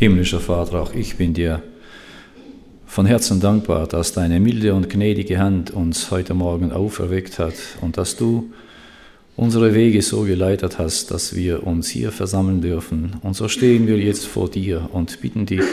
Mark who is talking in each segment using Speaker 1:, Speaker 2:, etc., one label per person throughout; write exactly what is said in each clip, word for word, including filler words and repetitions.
Speaker 1: Himmlischer Vater, auch ich bin dir von Herzen dankbar, dass deine milde und gnädige Hand uns heute Morgen auferweckt hat und dass du unsere Wege so geleitet hast, dass wir uns hier versammeln dürfen. Und so stehen wir jetzt vor dir und bitten dich,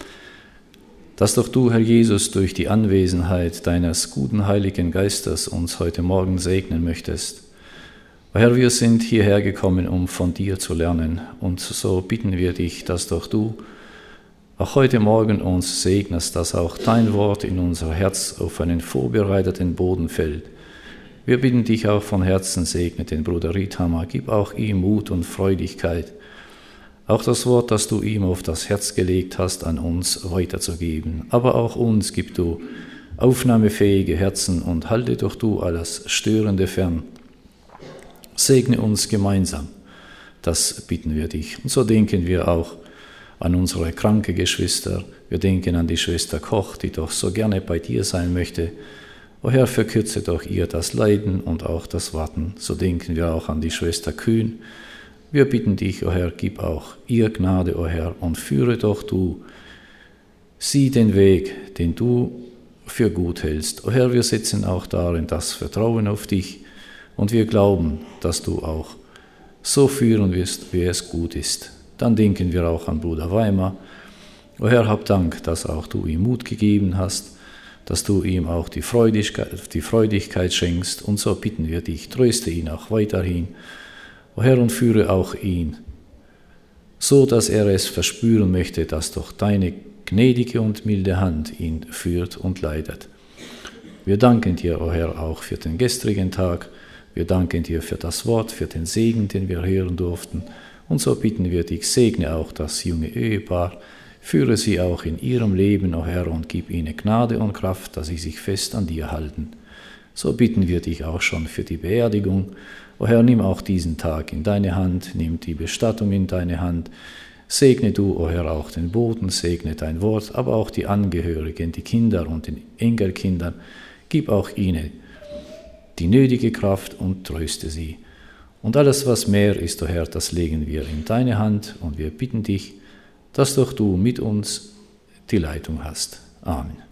Speaker 1: dass doch du, Herr Jesus, durch die Anwesenheit deines guten Heiligen Geistes uns heute Morgen segnen möchtest. Herr, wir sind hierher gekommen, um von dir zu lernen. Und so bitten wir dich, dass doch du auch heute Morgen uns segnest, dass auch dein Wort in unser Herz auf einen vorbereiteten Boden fällt. Wir bitten dich auch von Herzen, segne den Bruder Riethammer, gib auch ihm Mut und Freudigkeit, auch das Wort, das du ihm auf das Herz gelegt hast, an uns weiterzugeben. Aber auch uns gib du aufnahmefähige Herzen und halte doch du alles Störende fern. Segne uns gemeinsam, das bitten wir dich. Und so denken wir auch an unsere kranke Geschwister. Wir denken an die Schwester Koch, die doch so gerne bei dir sein möchte. O Herr, verkürze doch ihr das Leiden und auch das Warten. So denken wir auch an die Schwester Kühn. Wir bitten dich, o Herr, gib auch ihr Gnade, o Herr, und führe doch du sie den Weg, den du für gut hältst. O Herr, wir setzen auch darin das Vertrauen auf dich und wir glauben, dass du auch so führen wirst, wie es gut ist. Dann denken wir auch an Bruder Weimar. O Herr, hab Dank, dass auch du ihm Mut gegeben hast, dass du ihm auch die Freudigkeit, die Freudigkeit schenkst. Und so bitten wir dich, tröste ihn auch weiterhin. O Herr, und führe auch ihn, so dass er es verspüren möchte, dass doch deine gnädige und milde Hand ihn führt und leitet. Wir danken dir, o Herr, auch für den gestrigen Tag. Wir danken dir für das Wort, für den Segen, den wir hören durften. Und so bitten wir dich, segne auch das junge Ehepaar, führe sie auch in ihrem Leben, o Herr, und gib ihnen Gnade und Kraft, dass sie sich fest an dir halten. So bitten wir dich auch schon für die Beerdigung. O Herr, nimm auch diesen Tag in deine Hand, nimm die Bestattung in deine Hand. Segne du, o Herr, auch den Boden, segne dein Wort, aber auch die Angehörigen, die Kinder und den Enkelkindern. Gib auch ihnen die nötige Kraft und tröste sie. Und alles, was mehr ist, o Herr, das legen wir in deine Hand und wir bitten dich, dass doch du mit uns die Leitung hast. Amen.